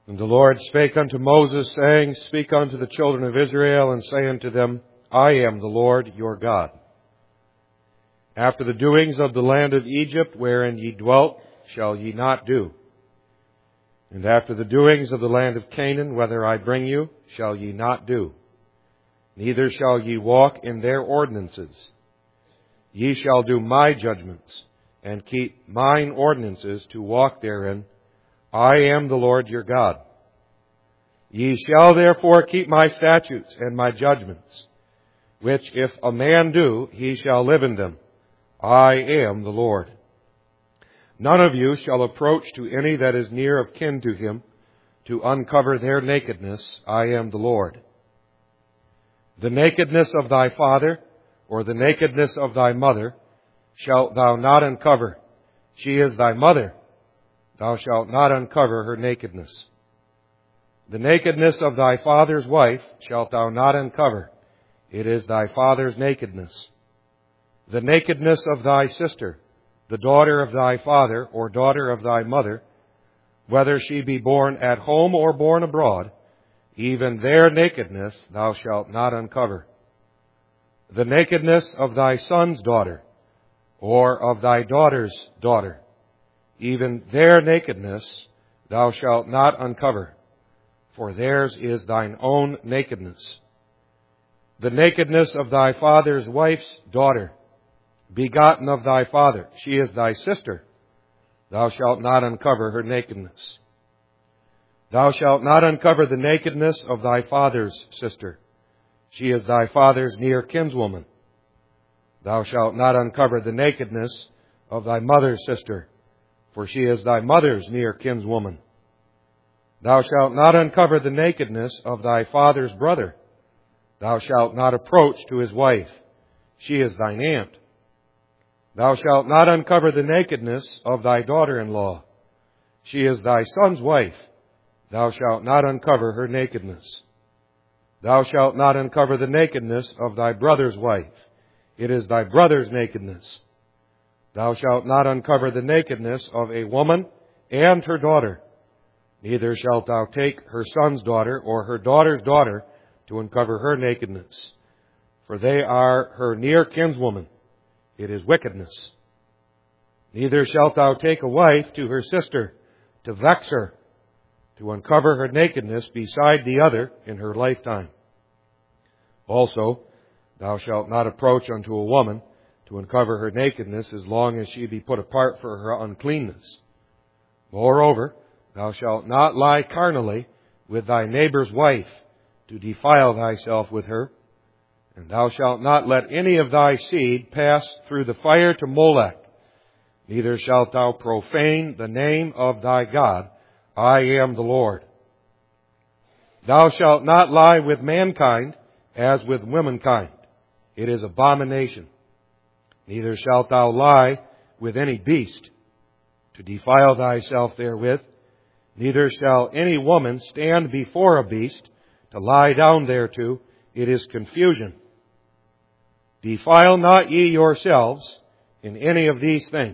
And the Lord spake unto Moses, saying, Speak unto the children of Israel, and say unto them, I am the Lord your God. After the doings of the land of Egypt, wherein ye dwelt, shall ye not do. And after the doings of the land of Canaan, whither I bring you, shall ye not do. Neither shall ye walk in their ordinances. Ye shall do my judgments, and keep mine ordinances to walk therein. I am the Lord your God. Ye shall therefore keep my statutes and my judgments, which if a man do, he shall live in them. I am the Lord. None of you shall approach to any that is near of kin to him, to uncover their nakedness. I am the Lord. The nakedness of thy father, or the nakedness of thy mother, shalt thou not uncover. She is thy mother. Thou shalt not uncover her nakedness. The nakedness of thy father's wife shalt thou not uncover. It is thy father's nakedness. The nakedness of thy sister, the daughter of thy father or daughter of thy mother, whether she be born at home or born abroad, even their nakedness thou shalt not uncover. The nakedness of thy son's daughter, or of thy daughter's daughter, even their nakedness thou shalt not uncover, for theirs is thine own nakedness. The nakedness of thy father's wife's daughter, begotten of thy father, she is thy sister, thou shalt not uncover her nakedness. Thou shalt not uncover the nakedness of thy father's sister, she is thy father's near kinswoman. Thou shalt not uncover the nakedness of thy mother's sister, for she is thy mother's near kinswoman. Thou shalt not uncover the nakedness of thy father's brother. Thou shalt not approach to his wife. She is thine aunt. Thou shalt not uncover the nakedness of thy daughter-in-law. She is thy son's wife. Thou shalt not uncover her nakedness. Thou shalt not uncover the nakedness of thy brother's wife. It is thy brother's nakedness. Thou shalt not uncover the nakedness of a woman and her daughter. Neither shalt thou take her son's daughter or her daughter's daughter to uncover her nakedness. For they are her near kinswoman. It is wickedness. Neither shalt thou take a wife to her sister to vex her, to uncover her nakedness beside the other in her lifetime. Also, thou shalt not approach unto a woman to uncover her nakedness as long as she be put apart for her uncleanness. Moreover, thou shalt not lie carnally with thy neighbor's wife to defile thyself with her. And thou shalt not let any of thy seed pass through the fire to Molech. Neither shalt thou profane the name of thy God. I am the Lord. Thou shalt not lie with mankind as with womankind. It is abomination. Neither shalt thou lie with any beast to defile thyself therewith. Neither shall any woman stand before a beast to lie down thereto. It is confusion. Defile not ye yourselves in any of these things.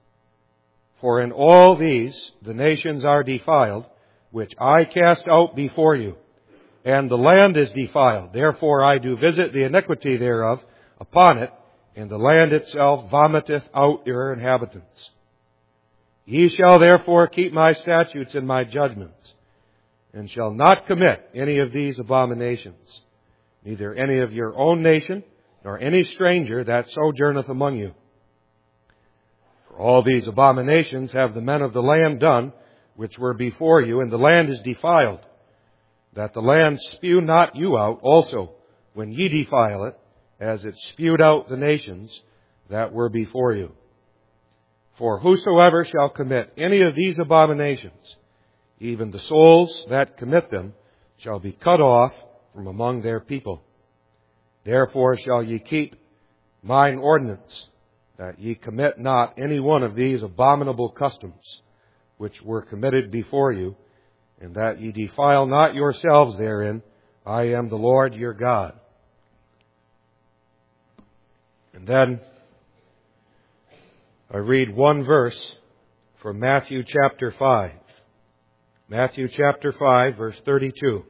For in all these the nations are defiled, which I cast out before you. And the land is defiled. Therefore I do visit the iniquity thereof upon it, and the land itself vomiteth out your inhabitants. Ye shall therefore keep my statutes and my judgments, and shall not commit any of these abominations, neither any of your own nation, nor any stranger that sojourneth among you. For all these abominations have the men of the land done, which were before you, and the land is defiled, that the land spew not you out also, when ye defile it, as it spewed out the nations that were before you. For whosoever shall commit any of these abominations, even the souls that commit them, shall be cut off from among their people. Therefore shall ye keep mine ordinance, that ye commit not any one of these abominable customs, which were committed before you, and that ye defile not yourselves therein. I am the Lord your God. And then I read one verse from Matthew chapter 5. Matthew chapter 5, verse 32.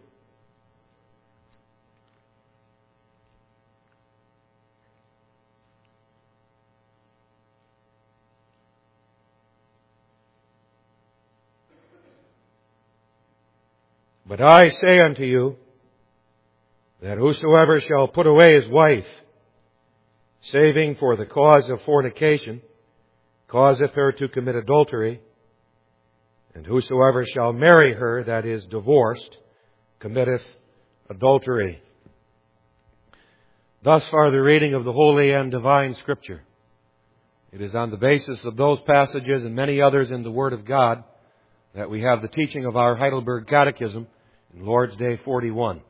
But I say unto you, that whosoever shall put away his wife, saving for the cause of fornication, causeth her to commit adultery, and whosoever shall marry her that is divorced, committeth adultery. Thus far the reading of the Holy and Divine Scripture. It is on the basis of those passages and many others in the Word of God that we have the teaching of our Heidelberg Catechism in Lord's Day 41.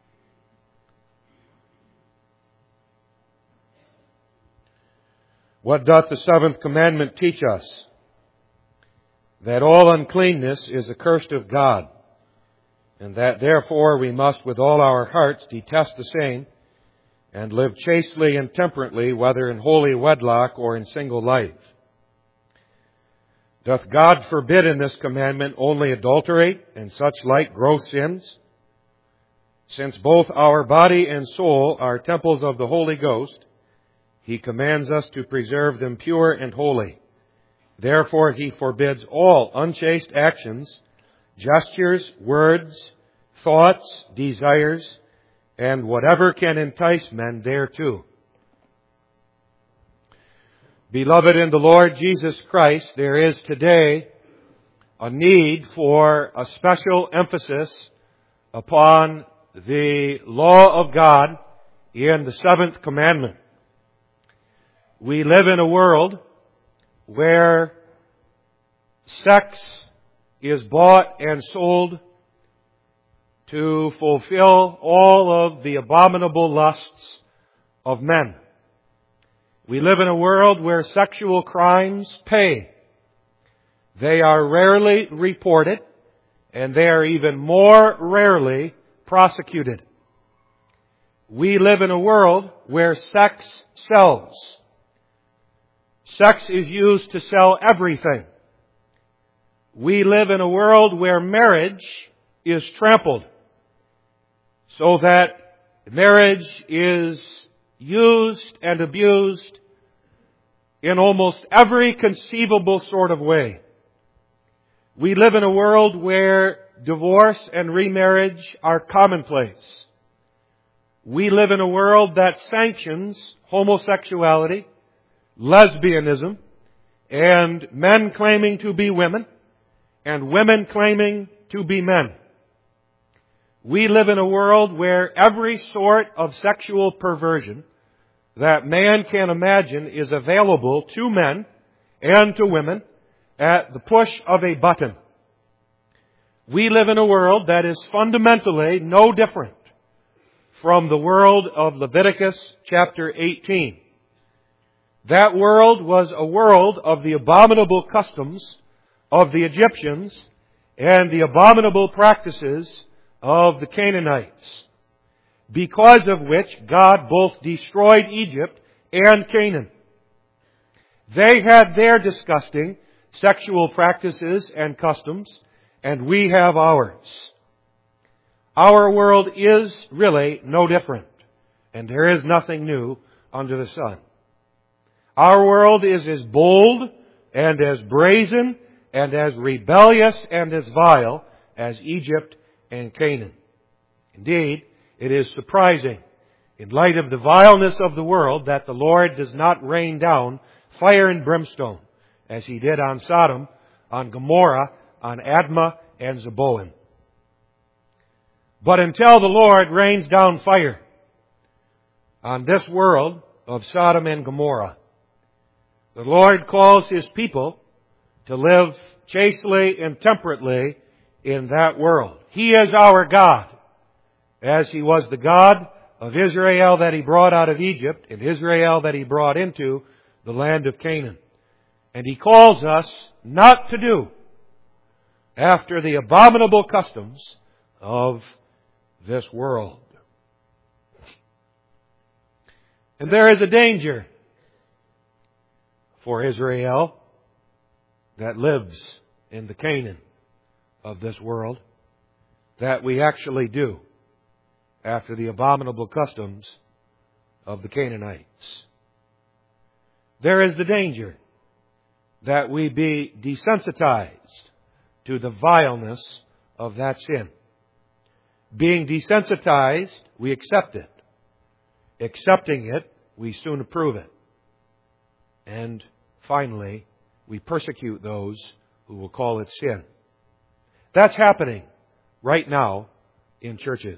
What doth the seventh commandment teach us? That all uncleanness is accursed of God, and that therefore we must with all our hearts detest the same, and live chastely and temperately, whether in holy wedlock or in single life. Doth God forbid in this commandment only adultery and such like gross sins? Since both our body and soul are temples of the Holy Ghost, He commands us to preserve them pure and holy. Therefore He forbids all unchaste actions, gestures, words, thoughts, desires, and whatever can entice men thereto. Beloved in the Lord Jesus Christ, there is today a need for a special emphasis upon the law of God in the seventh commandment. We live in a world where sex is bought and sold to fulfill all of the abominable lusts of men. We live in a world where sexual crimes pay. They are rarely reported, and they are even more rarely prosecuted. We live in a world where sex sells. Sex is used to sell everything. We live in a world where marriage is trampled, so that marriage is used and abused in almost every conceivable sort of way. We live in a world where divorce and remarriage are commonplace. We live in a world that sanctions homosexuality, lesbianism, and men claiming to be women, and women claiming to be men. We live in a world where every sort of sexual perversion that man can imagine is available to men and to women at the push of a button. We live in a world that is fundamentally no different from the world of Leviticus chapter 18. That world was a world of the abominable customs of the Egyptians and the abominable practices of the Canaanites, because of which God both destroyed Egypt and Canaan. They had their disgusting sexual practices and customs, and we have ours. Our world is really no different, and there is nothing new under the sun. Our world is as bold and as brazen and as rebellious and as vile as Egypt and Canaan. Indeed, it is surprising, in light of the vileness of the world, that the Lord does not rain down fire and brimstone, as He did on Sodom, on Gomorrah, on Admah, and Zeboim. But until the Lord rains down fire on this world of Sodom and Gomorrah, the Lord calls His people to live chastely and temperately in that world. He is our God, as He was the God of Israel that He brought out of Egypt, and Israel that He brought into the land of Canaan. And He calls us not to do after the abominable customs of this world. And there is a danger for Israel that lives in the Canaan of this world that we actually do after the abominable customs of the Canaanites. There is the danger that we be desensitized to the vileness of that sin. Being desensitized, we accept it. Accepting it, we soon approve it. And finally, we persecute those who will call it sin. That's happening right now in churches.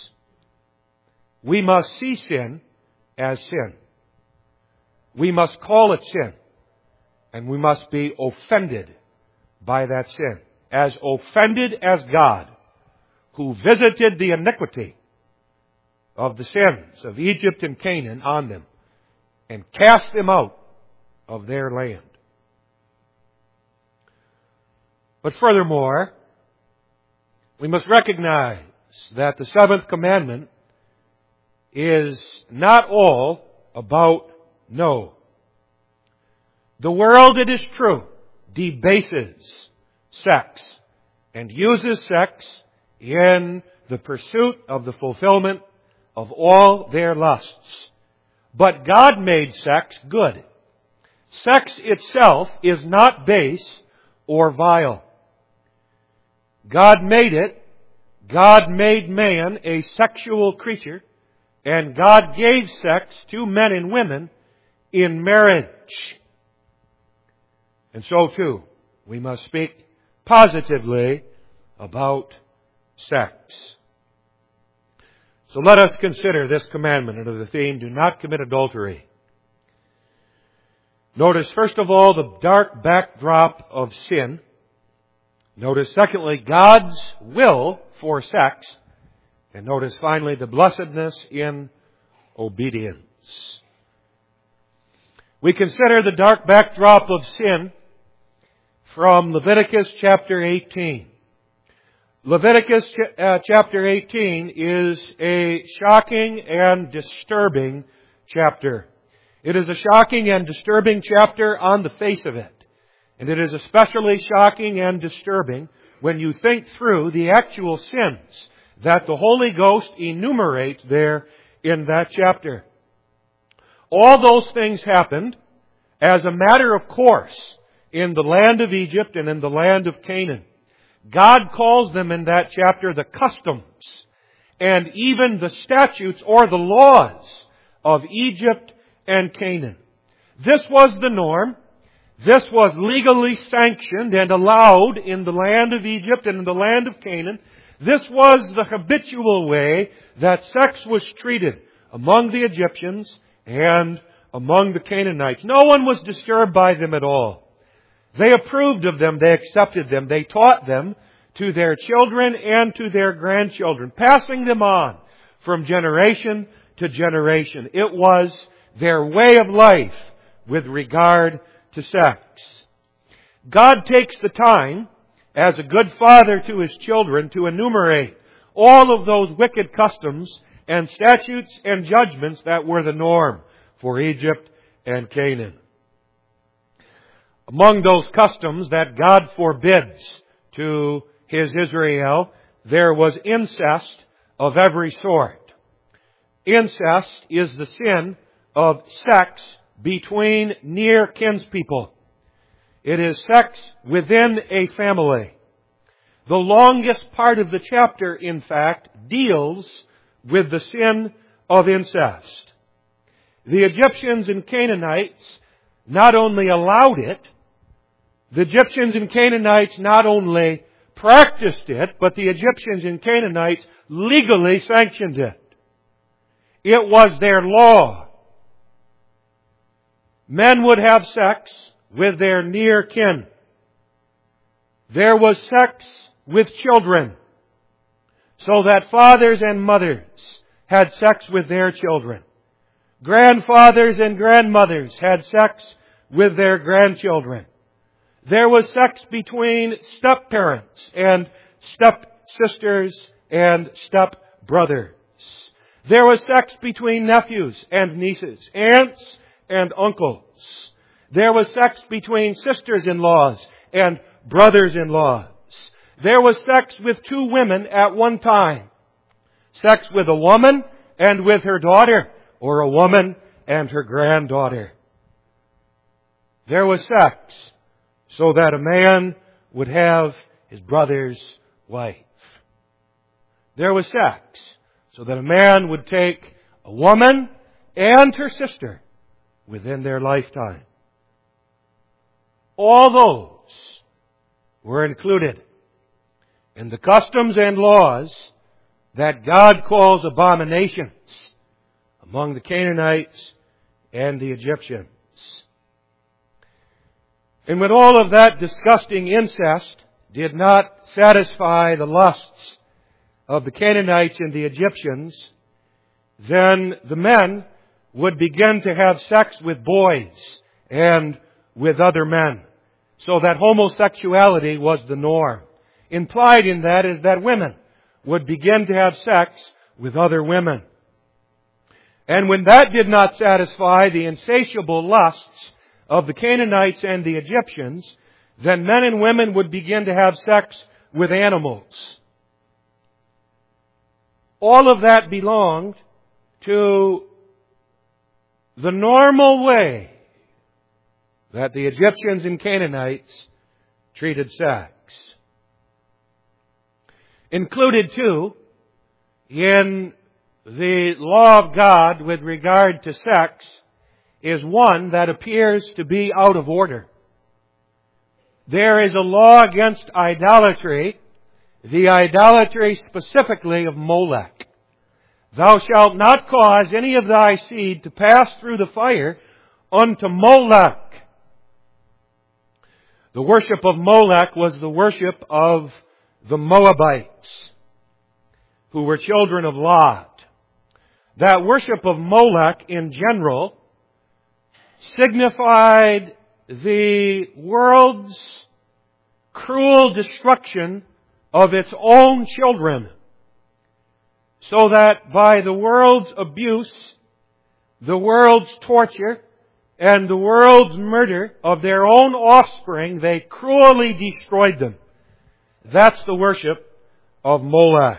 We must see sin as sin. We must call it sin. And we must be offended by that sin. As offended as God, who visited the iniquity of the sins of Egypt and Canaan on them and cast them out of their land. But furthermore, we must recognize that the seventh commandment is not all about no. The world, it is true, debases sex and uses sex in the pursuit of the fulfillment of all their lusts. But God made sex good. Sex itself is not base or vile. God made it. God made man a sexual creature. And God gave sex to men and women in marriage. And so too, we must speak positively about sex. So let us consider this commandment under the theme, do not commit adultery. Notice, first of all, the dark backdrop of sin. Notice, secondly, God's will for sex. And notice, finally, the blessedness in obedience. We consider the dark backdrop of sin from Leviticus chapter 18. Leviticus chapter 18 is a shocking and disturbing chapter. It is a shocking and disturbing chapter on the face of it. And it is especially shocking and disturbing when you think through the actual sins that the Holy Ghost enumerates there in that chapter. All those things happened as a matter of course in the land of Egypt and in the land of Canaan. God calls them in that chapter the customs and even the statutes or the laws of Egypt and Canaan. This was the norm. This was legally sanctioned and allowed in the land of Egypt and in the land of Canaan. This was the habitual way that sex was treated among the Egyptians and among the Canaanites. No one was disturbed by them at all. They approved of them. They accepted them. They taught them to their children and to their grandchildren, passing them on from generation to generation. It was their way of life with regard to sex. God takes the time, as a good father to His children, to enumerate all of those wicked customs and statutes and judgments that were the norm for Egypt and Canaan. Among those customs that God forbids to His Israel, there was incest of every sort. Incest is the sin of sex between near kinspeople. It is sex within a family. The longest part of the chapter, in fact, deals with the sin of incest. The Egyptians and Canaanites not only allowed it, the Egyptians and Canaanites not only practiced it, but the Egyptians and Canaanites legally sanctioned it. It was their law. Men would have sex with their near kin. There was sex with children, so that fathers and mothers had sex with their children. Grandfathers and grandmothers had sex with their grandchildren. There was sex between step-parents and step-sisters and step-brothers. There was sex between nephews and nieces, aunts and uncles. There was sex between sisters-in-laws and brothers-in-laws. there was sex with two women at one time. Sex with a woman and with her daughter, or a woman and her granddaughter. There was sex so that a man would have his brother's wife. There was sex so that a man would take a woman and her sister within their lifetime. All those were included in the customs and laws that God calls abominations among the Canaanites and the Egyptians. And when all of that disgusting incest did not satisfy the lusts of the Canaanites and the Egyptians, then the men would begin to have sex with boys and with other men, so that homosexuality was the norm. Implied in that is that women would begin to have sex with other women. And when that did not satisfy the insatiable lusts of the Canaanites and the Egyptians, then men and women would begin to have sex with animals. All of that belonged to the normal way that the Egyptians and Canaanites treated sex. Included too in the law of God with regard to sex is one that appears to be out of order. There is a law against idolatry, the idolatry specifically of Molech. Thou shalt not cause any of thy seed to pass through the fire unto Molech. The worship of Molech was the worship of the Moabites, who were children of Lot. That worship of Molech in general signified the world's cruel destruction of its own children, so that by the world's abuse, the world's torture, and the world's murder of their own offspring, they cruelly destroyed them. That's the worship of Molech.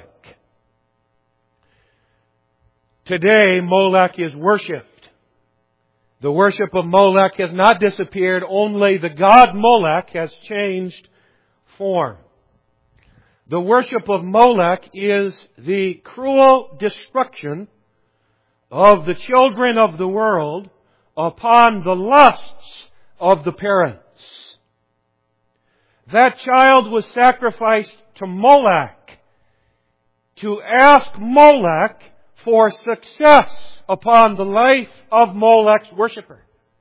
Today, Molech is worshipped. The worship of Molech has not disappeared, only the god Molech has changed form. The worship of Molech is the cruel destruction of the children of the world upon the lusts of the parents. That child was sacrificed to Molech to ask Molech for success upon the life of Molech's worshipper.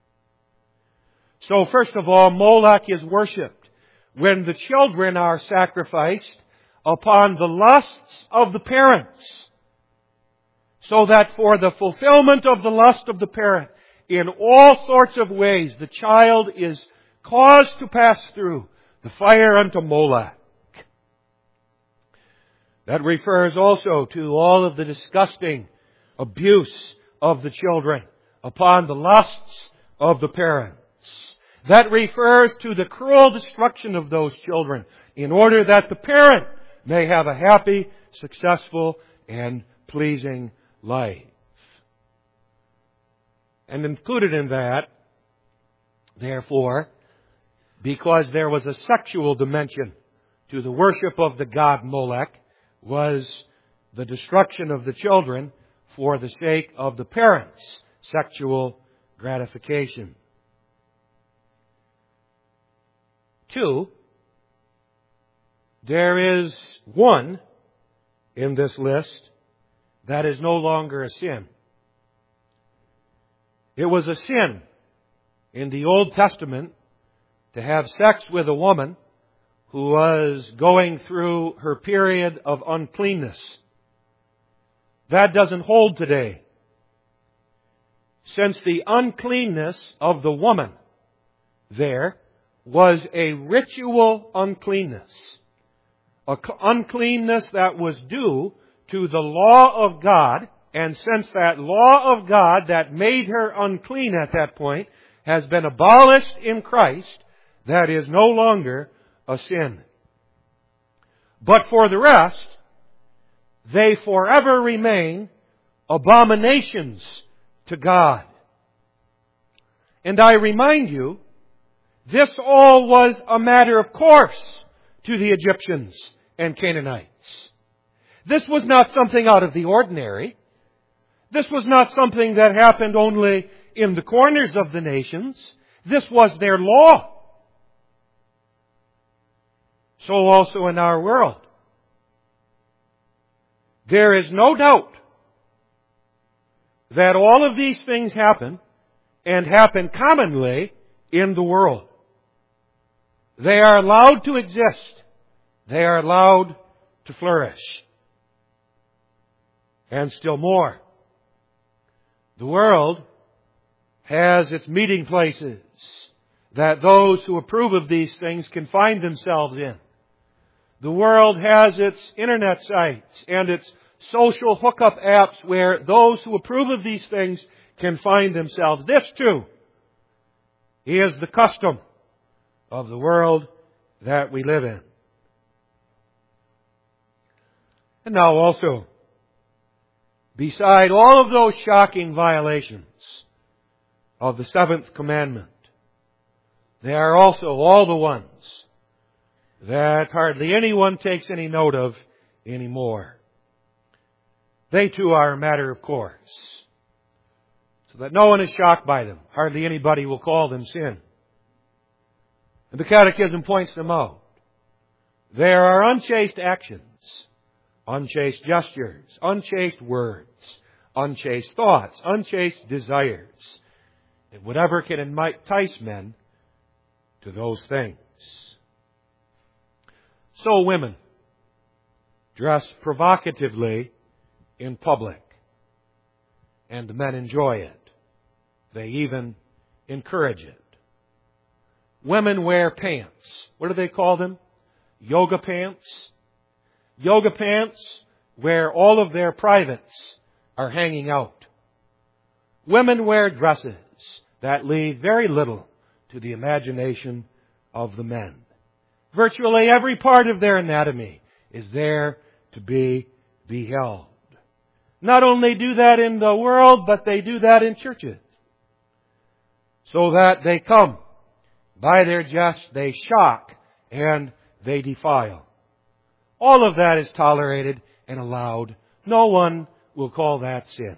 So first of all, Molech is worshipped when the children are sacrificed upon the lusts of the parents, so that for the fulfillment of the lust of the parent, in all sorts of ways, the child is caused to pass through the fire unto Molech. That refers also to all of the disgusting abuse of the children upon the lusts of the parents. That refers to the cruel destruction of those children in order that the parent may have a happy, successful, and pleasing life. And included in that, therefore, because there was a sexual dimension to the worship of the god Molech, was the destruction of the children for the sake of the parents' sexual gratification. 2, there is one in this list that is no longer a sin. It was a sin in the Old Testament to have sex with a woman who was going through her period of uncleanness. That doesn't hold today, since the uncleanness of the woman there was a ritual uncleanness. An uncleanness that was due to the law of God, and since that law of God that made her unclean at that point has been abolished in Christ, that is no longer a sin. But for the rest, they forever remain abominations to God. And I remind you, this all was a matter of course to the Egyptians and Canaanites. This was not something out of the ordinary. This was not something that happened only in the corners of the nations. This was their law. So also in our world. There is no doubt that all of these things happen, and happen commonly in the world. They are allowed to exist. They are allowed to flourish. And still more, the world has its meeting places that those who approve of these things can find themselves in. The world has its internet sites and its social hookup apps where those who approve of these things can find themselves. This too is the custom of the world that we live in. And now also, beside all of those shocking violations of the seventh commandment, there are also all the ones that hardly anyone takes any note of anymore. They too are a matter of course, so that no one is shocked by them. Hardly anybody will call them sin. And the Catechism points them out. There are unchaste actions, unchaste gestures, unchaste words, unchaste thoughts, unchaste desires, and whatever can entice men to those things. So women dress provocatively in public, and men enjoy it. They even encourage it. Women wear pants. What do they call them? Yoga pants. Yoga pants where all of their privates are hanging out. Women wear dresses that leave very little to the imagination of the men. Virtually every part of their anatomy is there to be beheld. Not only do that in the world, but they do that in churches. So that they come. By their jest, they shock and they defile. All of that is tolerated and allowed. No one will call that sin.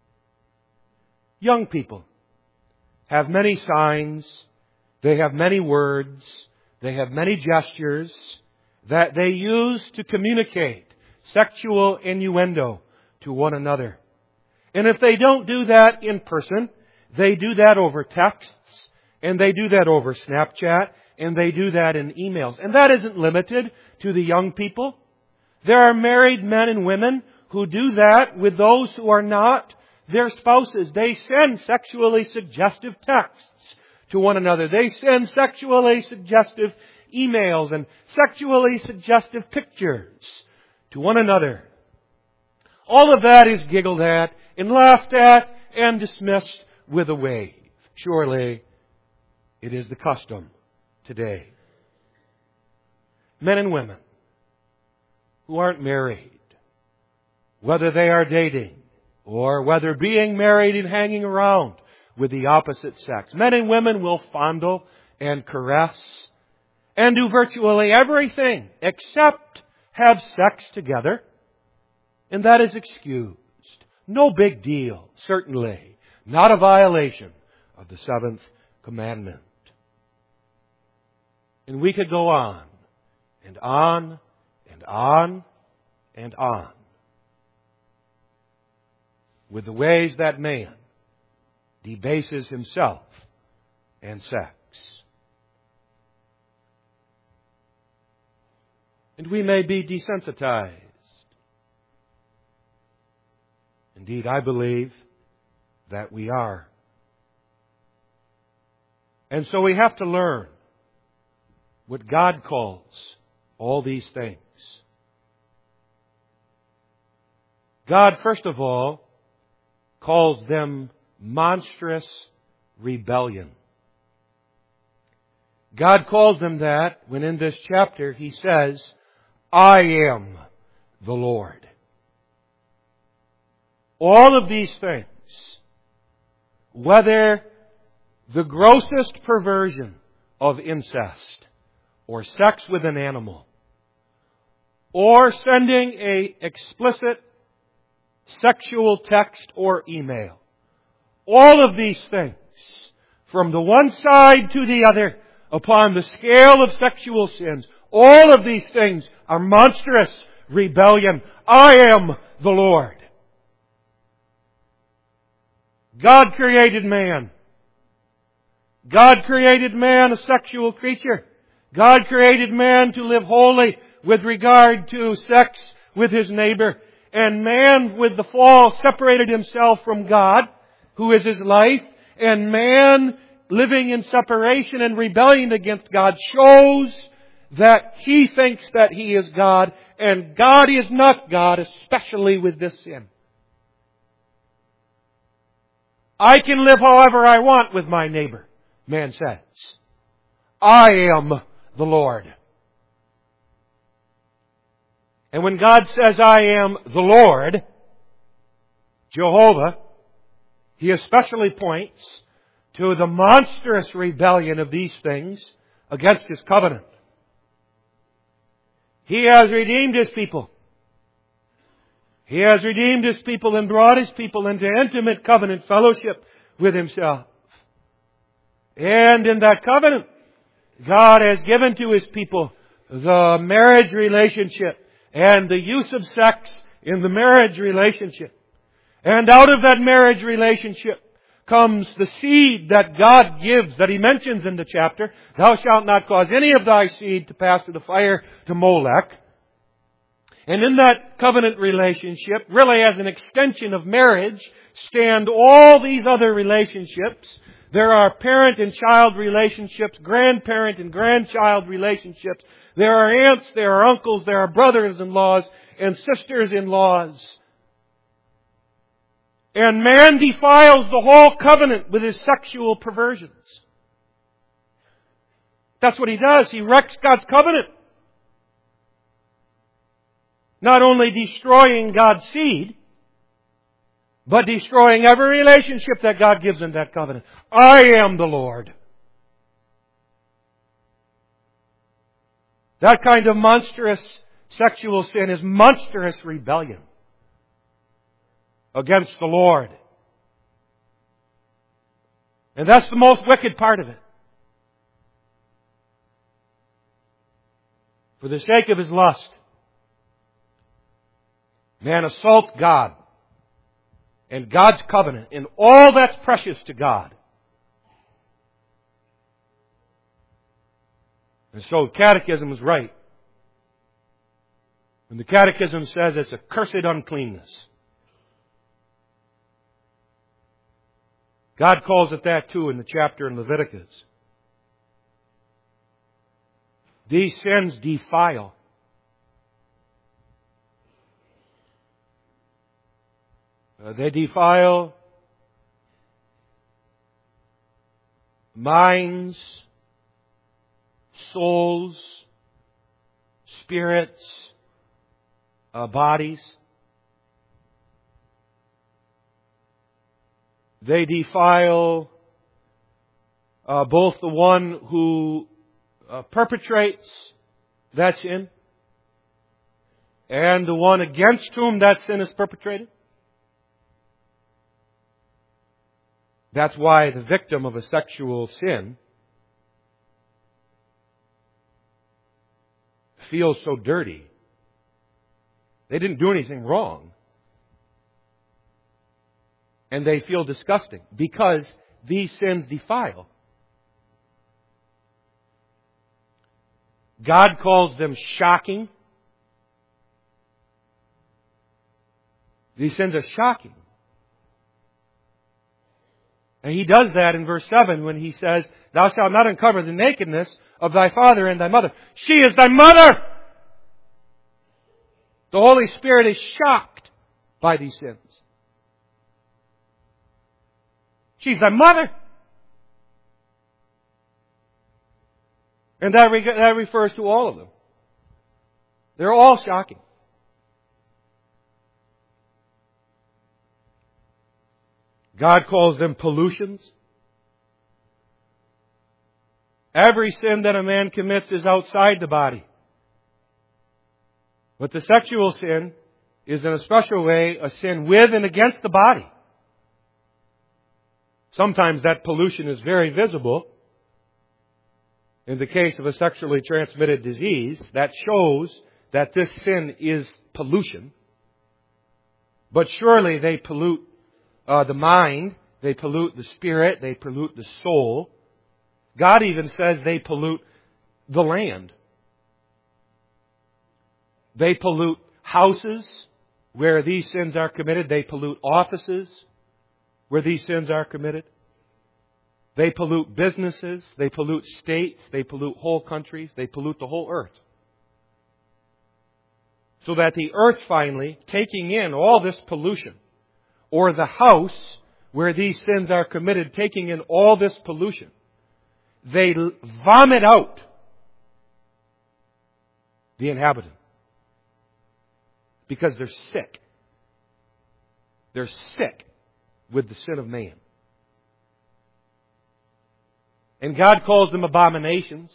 Young people have many signs. They have many words. They have many gestures that they use to communicate sexual innuendo to one another. And if they don't do that in person, they do that over texts, and they do that over Snapchat, and they do that in emails. And that isn't limited to the young people. There are married men and women who do that with those who are not their spouses. They send sexually suggestive texts to one another. They send sexually suggestive emails and sexually suggestive pictures to one another. All of that is giggled at and laughed at and dismissed with a wave. Surely it is the custom today. Men and women who aren't married, whether they are dating or whether being married and hanging around with the opposite sex, men and women will fondle and caress and do virtually everything except have sex together. And that is excused. No big deal, certainly. Not a violation of the seventh commandment. And we could go on and on and on and on with the ways that man debases himself and sex. And we may be desensitized. Indeed, I believe that we are. And so we have to learn what God calls all these things. God, first of all, calls them monstrous rebellion. God calls them that when in this chapter He says, I am the Lord. All of these things, whether the grossest perversion of incest, or sex with an animal, or sending an explicit sexual text or email, all of these things, from the one side to the other, upon the scale of sexual sins, all of these things are monstrous rebellion. I am the Lord. God created man. God created man a sexual creature. God created man to live holy with regard to sex with his neighbor. And man, with the fall, separated himself from God, who is his life. And man, living in separation and rebellion against God, shows that he thinks that he is God. And God is not God, especially with this sin. I can live however I want with my neighbor, man says. I am the Lord. And when God says, I am the Lord, Jehovah, He especially points to the monstrous rebellion of these things against His covenant. He has redeemed His people. He has redeemed His people and brought His people into intimate covenant fellowship with Himself. And in that covenant, God has given to His people the marriage relationship and the use of sex in the marriage relationship. And out of that marriage relationship comes the seed that God gives, that He mentions in the chapter. Thou shalt not cause any of thy seed to pass through the fire to Molech. And in that covenant relationship, really as an extension of marriage, stand all these other relationships. There are parent and child relationships, grandparent and grandchild relationships. There are aunts, there are uncles, there are brothers-in-laws and sisters-in-laws. And man defiles the whole covenant with his sexual perversions. That's what he does. He wrecks God's covenant. Not only destroying God's seed, but destroying every relationship that God gives in that covenant. I am the Lord. That kind of monstrous sexual sin is monstrous rebellion against the Lord. And that's the most wicked part of it. For the sake of his lust, man assaults God and God's covenant and all that's precious to God. And so the Catechism is right. And the Catechism says it's a cursed uncleanness. God calls it that too in the chapter in Leviticus. These sins defile. They defile minds, souls, spirits, bodies. They defile both the one who perpetrates that sin and the one against whom that sin is perpetrated. That's why the victim of a sexual sin feels so dirty. They didn't do anything wrong. And they feel disgusting because these sins defile. God calls them shocking. These sins are shocking. And He does that in verse 7 when He says, Thou shalt not uncover the nakedness of thy father and thy mother. She is thy mother! The Holy Spirit is shocked by these sins. She's thy mother. And that refers to all of them. They're all shocking. God calls them pollutions. Every sin that a man commits is outside the body. But the sexual sin is in a special way a sin with and against the body. Sometimes that pollution is very visible. In the case of a sexually transmitted disease, that shows that this sin is pollution. But surely they pollute the mind, they pollute the spirit, they pollute the soul. God even says they pollute the land. They pollute houses where these sins are committed. They pollute offices where these sins are committed. They pollute businesses. They pollute states. They pollute whole countries. They pollute the whole earth. So that the earth finally, taking in all this pollution, or the house where these sins are committed, taking in all this pollution, they vomit out the inhabitant. Because they're sick. They're sick with the sin of man. And God calls them abominations.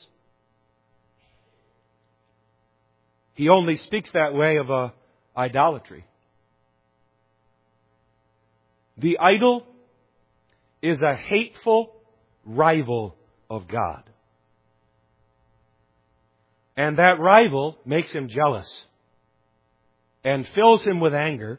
He only speaks that way of idolatry. The idol is a hateful rival of God. And that rival makes him jealous and fills him with anger,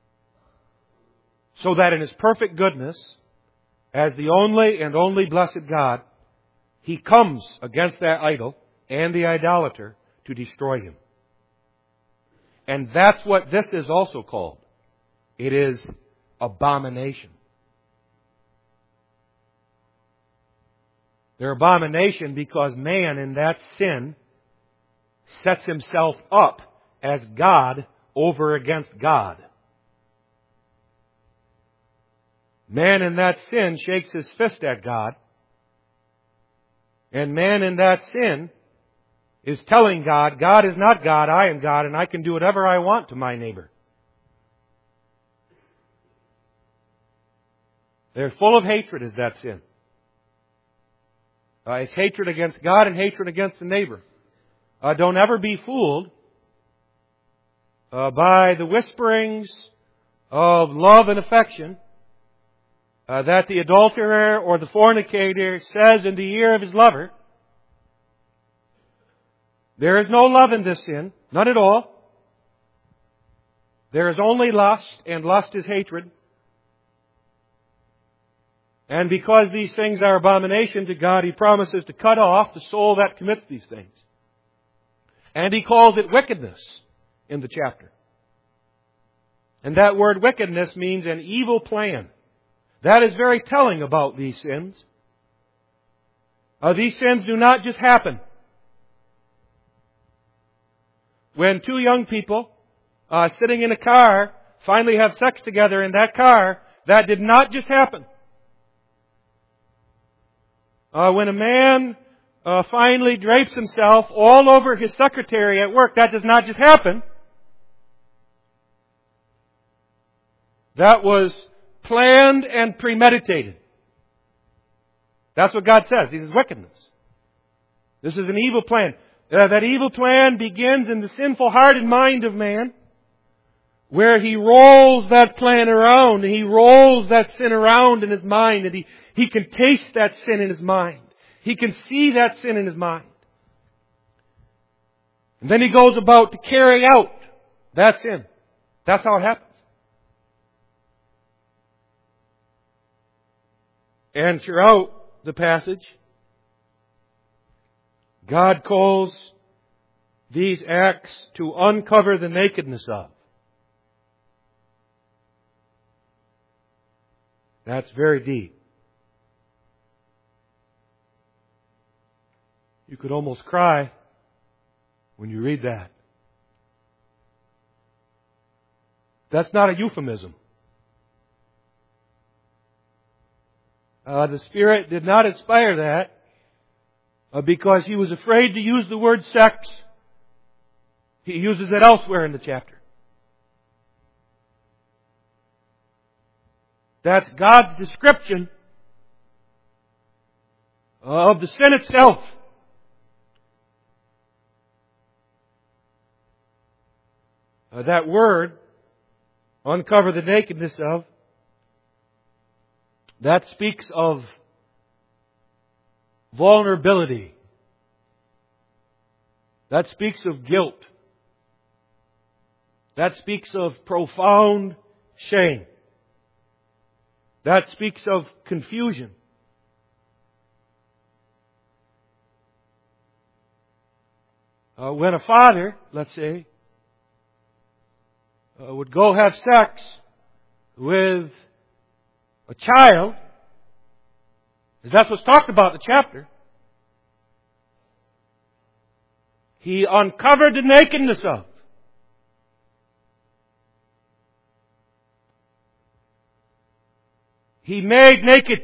so that in His perfect goodness, as the only blessed God, He comes against that idol and the idolater to destroy him. And that's what this is also called. It is abomination. They're abomination because man in that sin sets himself up as God over against God. Man in that sin shakes his fist at God. And man in that sin is telling God, God is not God, I am God, and I can do whatever I want to my neighbor. They're full of hatred, is that sin. It's hatred against God and hatred against the neighbor. Don't ever be fooled by the whisperings of love and affection that the adulterer or the fornicator says in the ear of his lover. There is no love in this sin, none at all. There is only lust, and lust is hatred. And because these things are abomination to God, He promises to cut off the soul that commits these things. And He calls it wickedness in the chapter. And that word wickedness means an evil plan. That is very telling about these sins. These sins do not just happen. When two young people sitting in a car finally have sex together in that car, that did not just happen. When a man finally drapes himself all over his secretary at work, that does not just happen. That was planned and premeditated. That's what God says. This is wickedness. This is an evil plan. That evil plan begins in the sinful heart and mind of man, where he rolls that plan around, and he rolls that sin around in his mind, and he can taste that sin in his mind. He can see that sin in his mind. And then he goes about to carry out that sin. That's how it happens. And throughout the passage, God calls these acts to uncover the nakedness of. That's very deep. You could almost cry when you read that. That's not a euphemism. The Spirit did not inspire that because He was afraid to use the word sex. He uses it elsewhere in the chapter. That's God's description of the sin itself. That word, uncover the nakedness of, that speaks of vulnerability. That speaks of guilt. That speaks of profound shame. That speaks of confusion. When a father, let's say, would go have sex with a child, as that's what's talked about in the chapter, he uncovered the nakedness of. He made naked.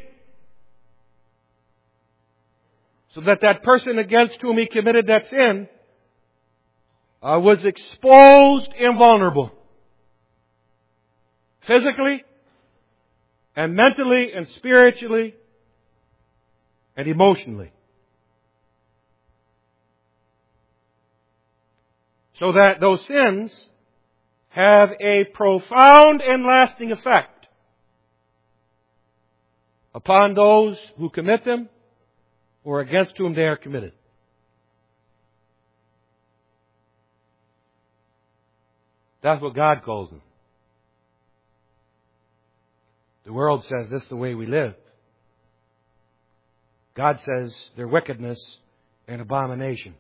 So that that person against whom he committed that sin was exposed and vulnerable. Physically and mentally and spiritually and emotionally. So that those sins have a profound and lasting effect upon those who commit them or against whom they are committed. That's what God calls them. The world says this is the way we live. God says they're wickedness and abomination.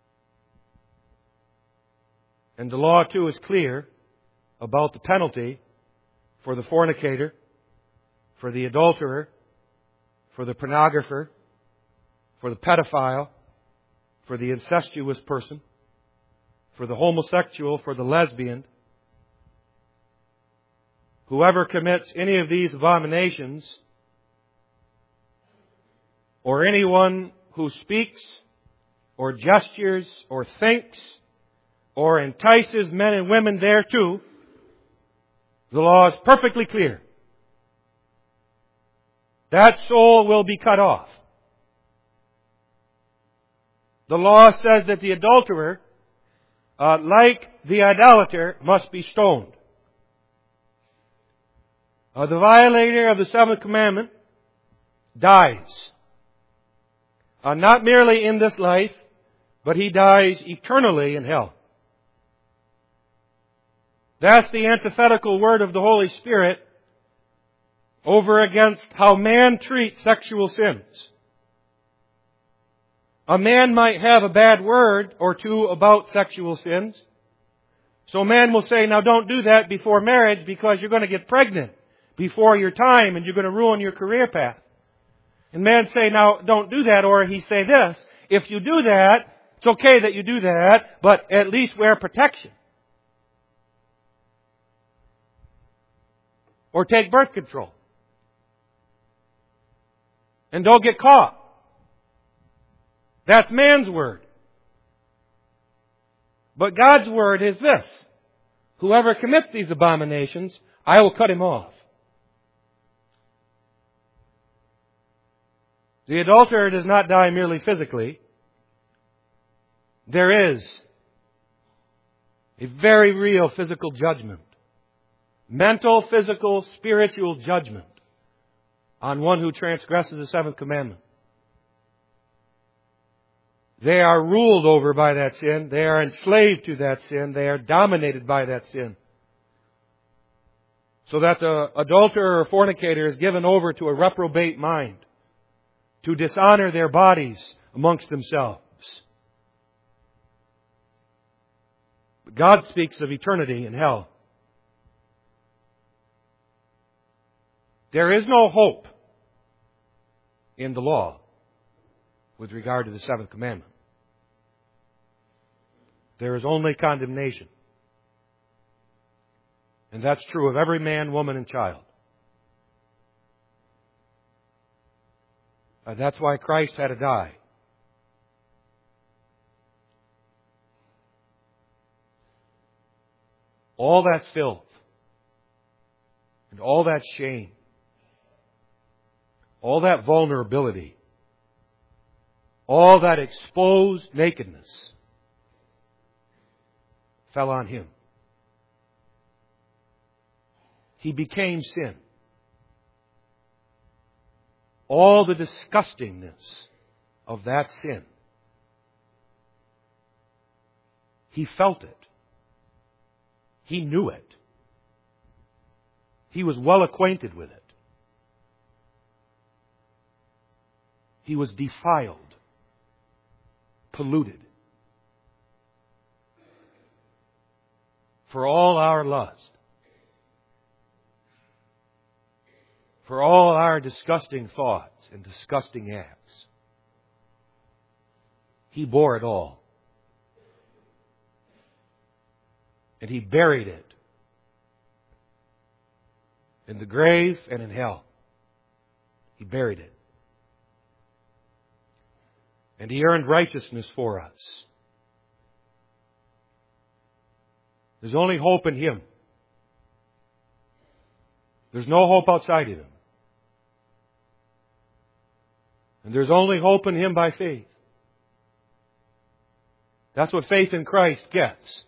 And the law too is clear about the penalty for the fornicator, for the adulterer, for the pornographer, for the pedophile, for the incestuous person, for the homosexual, for the lesbian. Whoever commits any of these abominations, or anyone who speaks, or gestures, or thinks, or entices men and women thereto, the law is perfectly clear. That soul will be cut off. The law says that the adulterer, like the idolater, must be stoned. The violator of the seventh commandment dies. Not merely in this life, but he dies eternally in hell. That's the antithetical word of the Holy Spirit over against how man treats sexual sins. A man might have a bad word or two about sexual sins. So man will say, now don't do that before marriage because you're going to get pregnant before your time and you're going to ruin your career path. And man say, now don't do that, or he say this, if you do that, it's okay that you do that, but at least wear protection. Or take birth control. And don't get caught. That's man's word. But God's word is this. Whoever commits these abominations, I will cut him off. The adulterer does not die merely physically. There is a very real physical judgment. Mental, physical, spiritual judgment on one who transgresses the seventh commandment. They are ruled over by that sin. They are enslaved to that sin. They are dominated by that sin. So that the adulterer or fornicator is given over to a reprobate mind to dishonor their bodies amongst themselves. But God speaks of eternity in hell. There is no hope in the law with regard to the seventh commandment. There is only condemnation. And that's true of every man, woman, and child. That's why Christ had to die. all that filth and all that shame, all that vulnerability, all that exposed nakedness fell on Him. He became sin. All the disgustingness of that sin. He felt it. He knew it. He was well acquainted with it. He was defiled, polluted. For all our lust, for all our disgusting thoughts and disgusting acts, He bore it all. And He buried it in the grave and in hell. He buried it. And He earned righteousness for us. There's only hope in Him. There's no hope outside of Him. And there's only hope in Him by faith. That's what faith in Christ gets.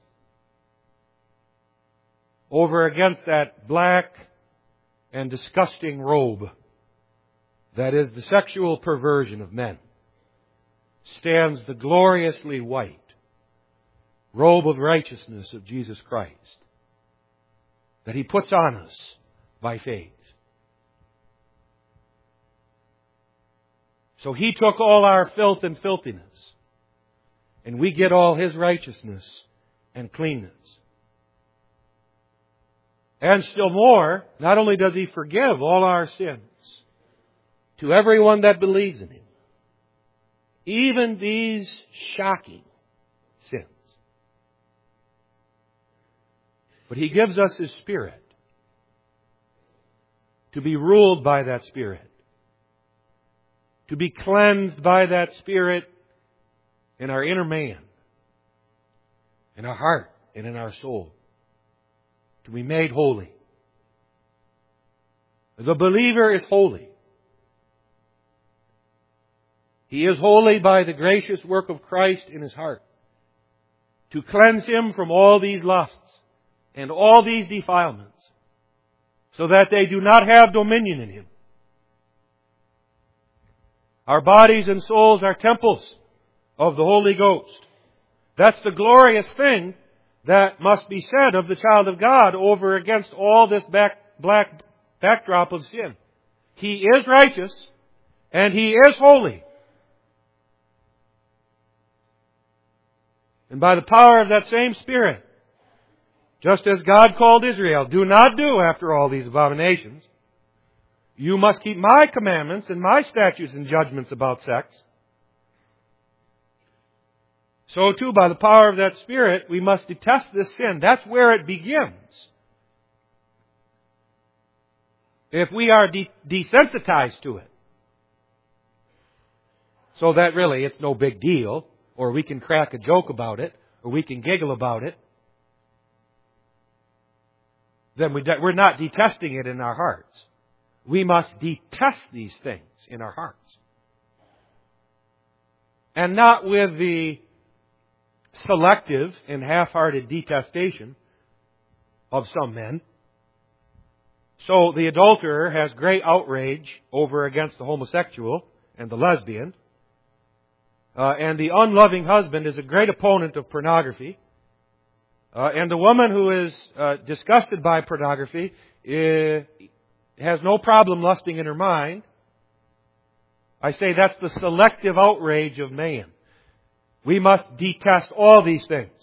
Over against that black and disgusting robe that is the sexual perversion of men stands the gloriously white robe of righteousness of Jesus Christ that He puts on us by faith. So He took all our filth and filthiness, and we get all His righteousness and cleanness. And still more, not only does He forgive all our sins to everyone that believes in Him, even these shocking sins, but He gives us His Spirit to be ruled by that Spirit, to be cleansed by that Spirit in our inner man, in our heart, and in our soul, to be made holy. The believer is holy. He is holy by the gracious work of Christ in his heart, to cleanse him from all these lusts and all these defilements, so that they do not have dominion in him. Our bodies and souls are temples of the Holy Ghost. That's the glorious thing that must be said of the child of God over against all this black backdrop of sin. He is righteous and He is holy. And by the power of that same Spirit, just as God called Israel, do not do after all these abominations. You must keep my commandments and my statutes and judgments about sex. So too, by the power of that Spirit, we must detest this sin. That's where it begins. If we are desensitized to it, so that really it's no big deal, or we can crack a joke about it, or we can giggle about it, then we're not detesting it in our hearts. We must detest these things in our hearts. And not with the selective and half-hearted detestation of some men. So the adulterer has great outrage over against the homosexual and the lesbian. And the unloving husband is a great opponent of pornography. And the woman who is disgusted by pornography has no problem lusting in her mind. I say that's the selective outrage of man. We must detest all these things.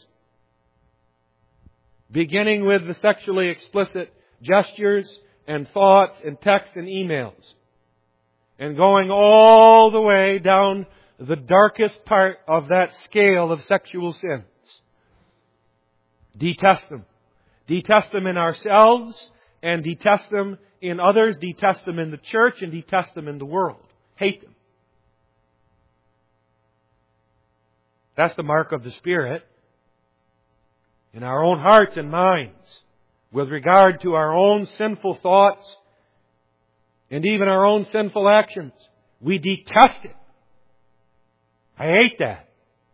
Beginning with the sexually explicit gestures and thoughts and texts and emails. And going all the way down the darkest part of that scale of sexual sins. Detest them. Detest them in ourselves and detest them in others. Detest them in the church and detest them in the world. Hate them. That's the mark of the Spirit. in our own hearts and minds with regard to our own sinful thoughts and even our own sinful actions. We detest it. I hate that.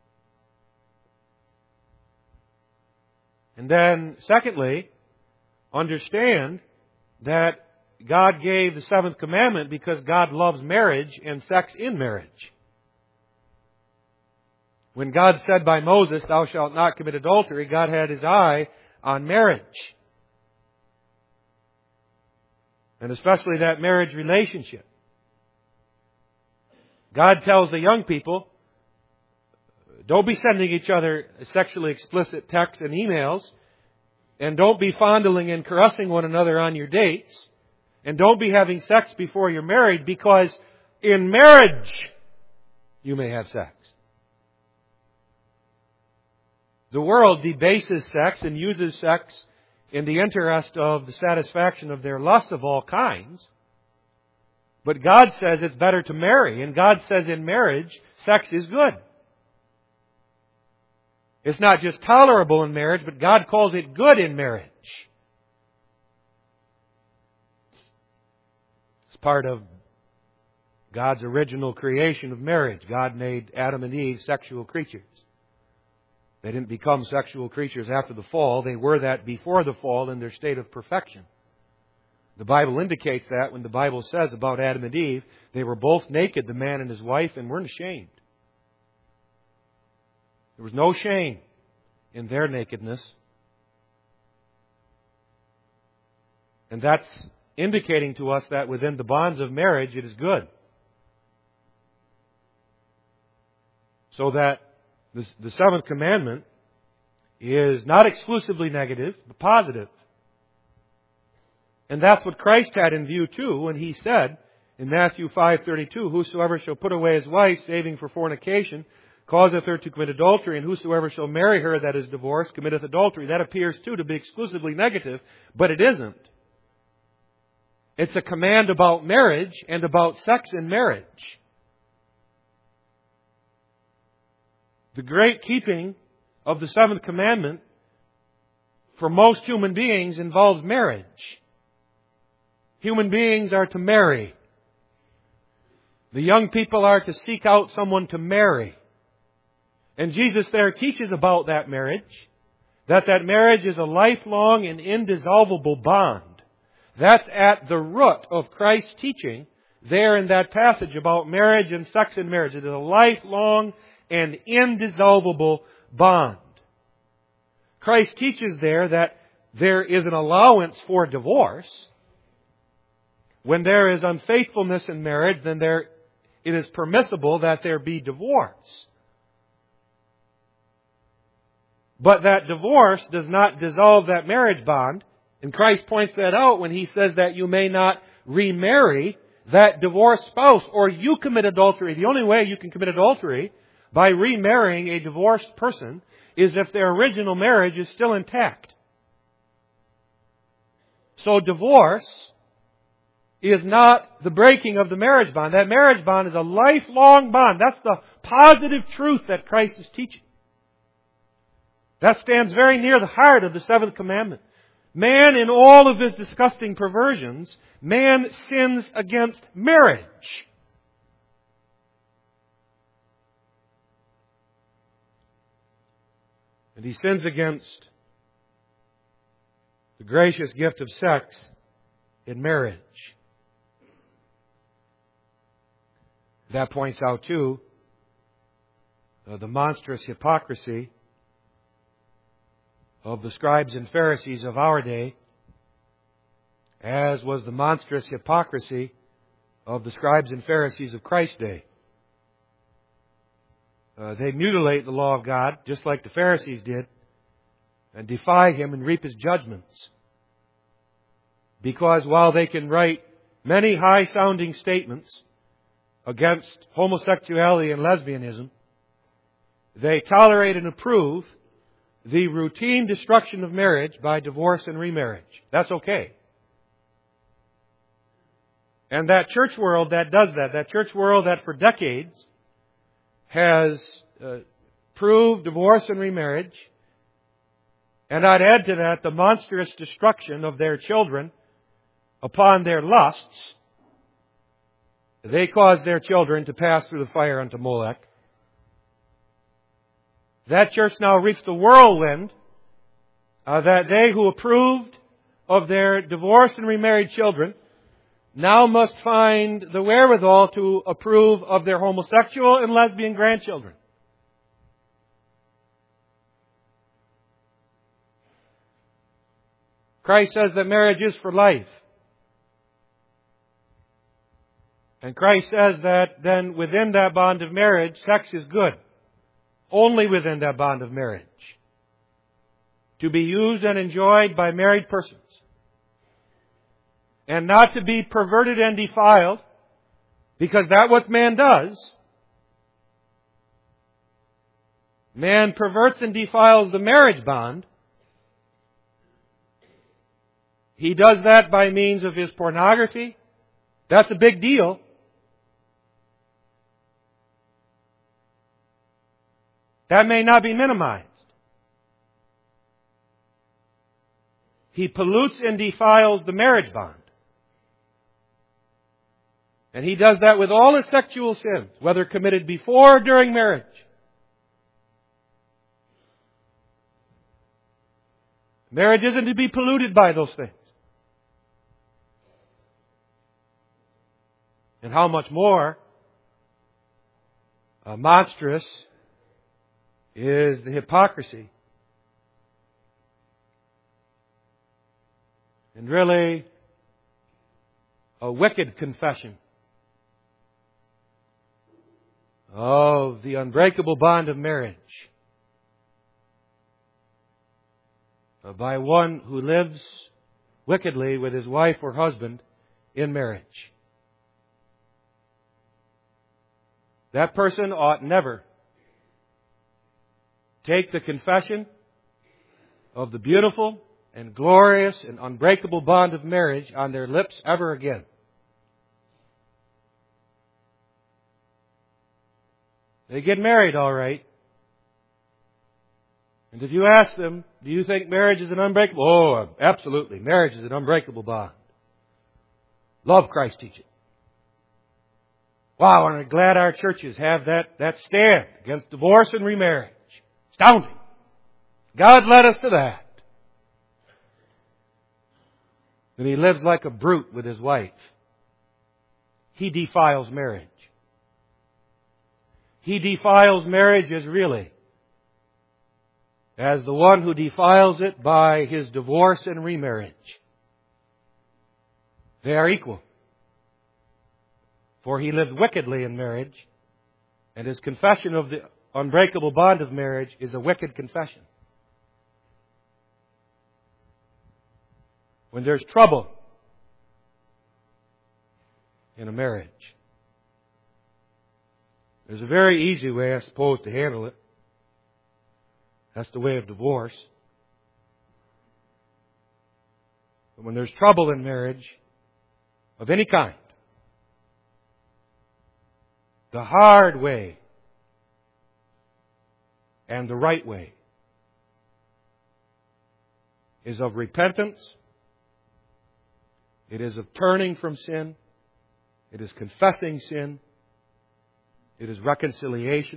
And then, secondly, understand that God gave the seventh commandment because God loves marriage and sex in marriage. When God said by Moses, "Thou shalt not commit adultery," God had His eye on marriage. And especially that marriage relationship. God tells the young people, don't be sending each other sexually explicit texts and emails. And don't be fondling and caressing one another on your dates. And don't be having sex before you're married, because in marriage you may have sex. The world debases sex and uses sex in the interest of the satisfaction of their lusts of all kinds. But God says it's better to marry. And God says in marriage, sex is good. It's not just tolerable in marriage, but God calls it good in marriage. It's part of God's original creation of marriage. God made Adam and Eve sexual creatures. They didn't become sexual creatures after the fall. They were that before the fall in their state of perfection. The Bible indicates that when the Bible says about Adam and Eve, they were both naked, the man and his wife, and weren't ashamed. There was no shame in their nakedness. And that's indicating to us that within the bonds of marriage it is good. So that the seventh commandment is not exclusively negative, but positive. And that's what Christ had in view too when He said in Matthew 5:32, "Whosoever shall put away his wife, saving for fornication, causeth her to commit adultery, and whosoever shall marry her that is divorced committeth adultery." That appears too to be exclusively negative, but it isn't. It's a command about marriage and about sex in marriage. The great keeping of the seventh commandment for most human beings involves marriage. Human beings are to marry. The young people are to seek out someone to marry. And Jesus there teaches about that marriage, that marriage is a lifelong and indissoluble bond. That's at the root of Christ's teaching there in that passage about marriage and sex in marriage. It is a lifelong and indissoluble bond. Christ teaches there that there is an allowance for divorce. When there is unfaithfulness in marriage, then it is permissible that there be divorce. But that divorce does not dissolve that marriage bond. And Christ points that out when He says that you may not remarry that divorced spouse, or you commit adultery. The only way you can commit adultery by remarrying a divorced person is if their original marriage is still intact. So divorce is not the breaking of the marriage bond. That marriage bond is a lifelong bond. That's the positive truth that Christ is teaching. That stands very near the heart of the seventh commandment. Man, in all of his disgusting perversions, man sins against marriage. And he sins against the gracious gift of sex in marriage. That points out, too, the monstrous hypocrisy of the scribes and Pharisees of our day, as was the monstrous hypocrisy of the scribes and Pharisees of Christ's day. They mutilate the law of God, just like the Pharisees did, and defy Him and reap His judgments. Because while they can write many high-sounding statements against homosexuality and lesbianism, they tolerate and approve the routine destruction of marriage by divorce and remarriage. That's okay. And that church world that does that church world that for decades has proved divorce and remarriage, And I'd add to that the monstrous destruction of their children upon their lusts. They caused their children to pass through the fire unto Molech. That church now reaps the whirlwind that they who approved of their divorced and remarried children now must find the wherewithal to approve of their homosexual and lesbian grandchildren. Christ says that marriage is for life. And Christ says that then within that bond of marriage, sex is good. Only within that bond of marriage. To be used and enjoyed by married persons. And not to be perverted and defiled, because that's what man does. Man perverts and defiles the marriage bond. He does that by means of his pornography. That's a big deal. That may not be minimized. He pollutes and defiles the marriage bond. And he does that with all his sexual sins, whether committed before or during marriage. Marriage isn't to be polluted by those things. And how much more monstrous is the hypocrisy and really a wicked confession of the unbreakable bond of marriage by one who lives wickedly with his wife or husband in marriage. That person ought never take the confession of the beautiful and glorious and unbreakable bond of marriage on their lips ever again. They get married, all right. And if you ask them, do you think marriage is an unbreakable? Oh, absolutely. Marriage is an unbreakable bond. Love Christ's teaching. Wow, and I'm glad our churches have that stand against divorce and remarriage. Astounding. God led us to that. But he lives like a brute with his wife. He defiles marriage. He defiles marriage as really as the one who defiles it by his divorce and remarriage. They are equal. For he lived wickedly in marriage, and his confession of the unbreakable bond of marriage is a wicked confession. When there's trouble in a marriage, there's a very easy way, I suppose, to handle it. That's the way of divorce. But when there's trouble in marriage of any kind, the hard way and the right way is of repentance. It is of turning from sin. It is confessing sin. It is reconciliation.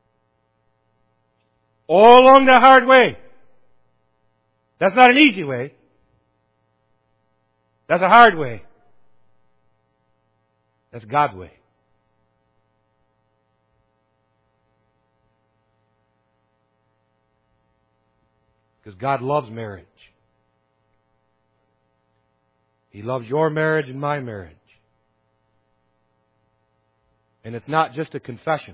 All along the hard way. That's not an easy way. That's a hard way. That's God's way. Because God loves marriage. He loves your marriage and my marriage. And it's not just a confession.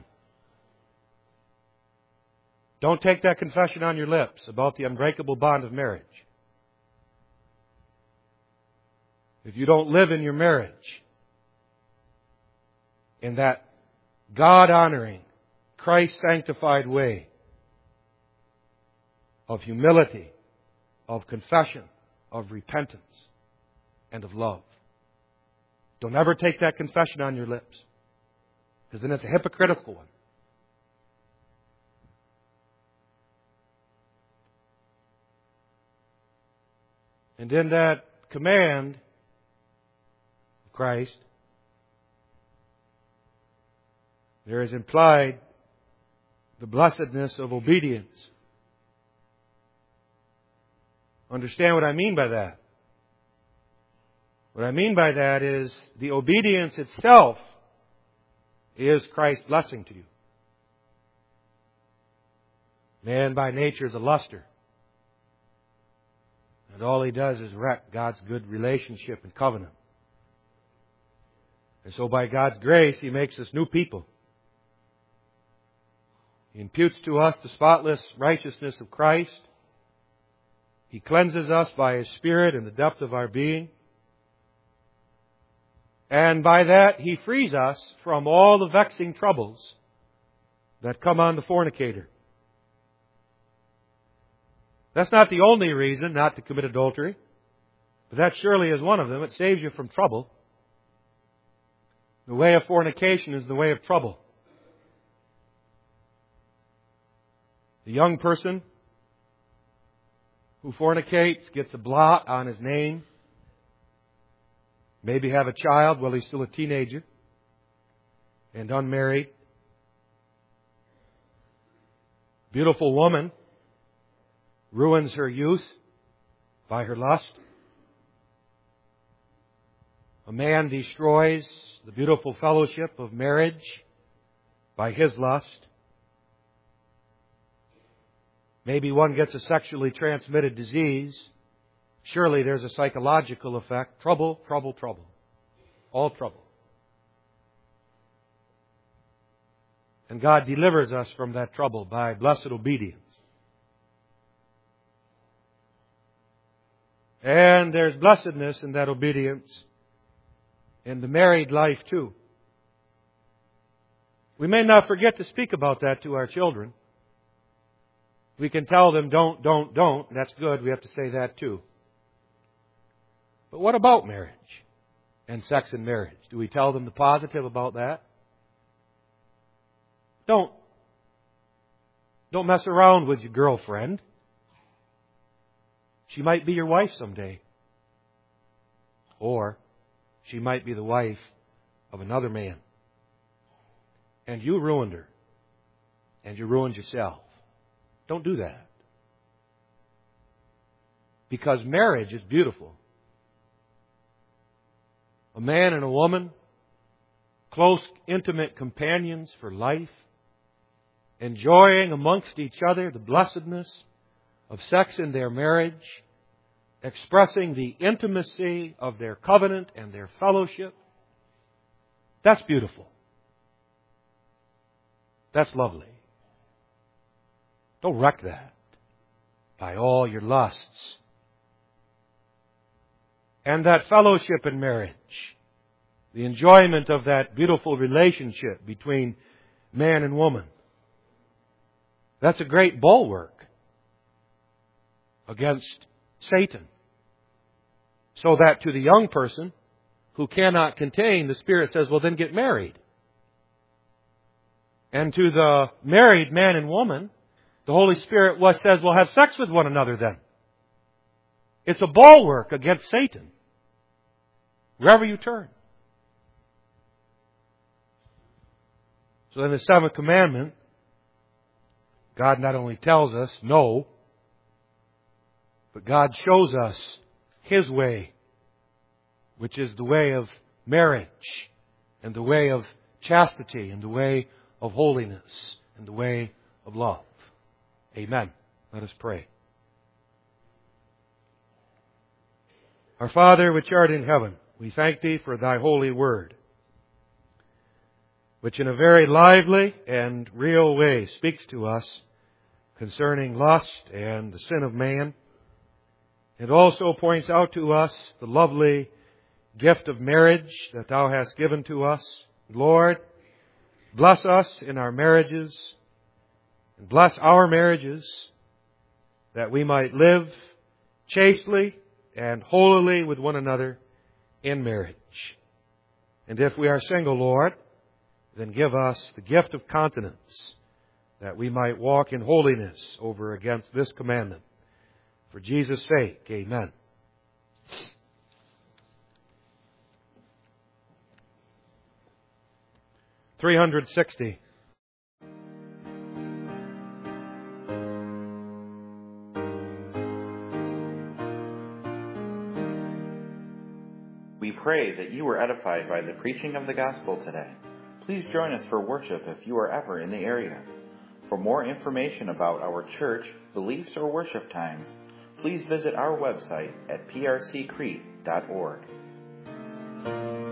Don't take that confession on your lips about the unbreakable bond of marriage. If you don't live in your marriage in that God-honoring, Christ-sanctified way of humility, of confession, of repentance, and of love. Don't ever take that confession on your lips, because then it's a hypocritical one. And in that command of Christ, there is implied the blessedness of obedience. Understand what I mean by that? What I mean by that is the obedience itself is Christ's blessing to you. Man by nature is a luster. And all he does is wreck God's good relationship and covenant. And so by God's grace, He makes us new people. He imputes to us the spotless righteousness of Christ. He cleanses us by His Spirit in the depth of our being. And by that, He frees us from all the vexing troubles that come on the fornicator. That's not the only reason not to commit adultery, but that surely is one of them. It saves you from trouble. The way of fornication is the way of trouble. The young person who fornicates gets a blot on his name. Maybe have a child while he's still a teenager and unmarried. Beautiful woman ruins her youth by her lust. A man destroys the beautiful fellowship of marriage by his lust. Maybe one gets a sexually transmitted disease. Surely there's a psychological effect. Trouble, trouble, trouble. All trouble. And God delivers us from that trouble by blessed obedience. And there's blessedness in that obedience in the married life too. We may not forget to speak about that to our children. We can tell them don't. That's good. We have to say that too. But what about marriage and sex in marriage? Do we tell them the positive about that? Don't mess around with your girlfriend. She might be your wife someday. Or she might be the wife of another man. And you ruined her. And you ruined yourself. Don't do that. Because marriage is beautiful. A man and a woman, close, intimate companions for life, enjoying amongst each other the blessedness of sex in their marriage, expressing the intimacy of their covenant and their fellowship. That's beautiful. That's lovely. Don't wreck that by all your lusts. And that fellowship in marriage, the enjoyment of that beautiful relationship between man and woman, that's a great bulwark against Satan. So that to the young person who cannot contain, the Spirit says, well, then get married. And to the married man and woman, the Holy Spirit says, well, have sex with one another then. It's a bulwark against Satan. Wherever you turn. So in the seventh commandment, God not only tells us no, but God shows us His way, which is the way of marriage, and the way of chastity, and the way of holiness, and the way of love. Amen. Let us pray. Our Father, which art in heaven, we thank Thee for Thy holy word, which in a very lively and real way speaks to us concerning lust and the sin of man. It also points out to us the lovely gift of marriage that Thou hast given to us. Lord, bless us in our marriages, and bless our marriages, that we might live chastely and holily with one another in marriage. And if we are single, Lord, then give us the gift of continence, that we might walk in holiness over against this commandment. For Jesus' sake, amen. $360. We pray that you were edified by the preaching of the gospel today. Please join us for worship if you are ever in the area. For more information about our church, beliefs, or worship times, please visit our website at prccrete.org.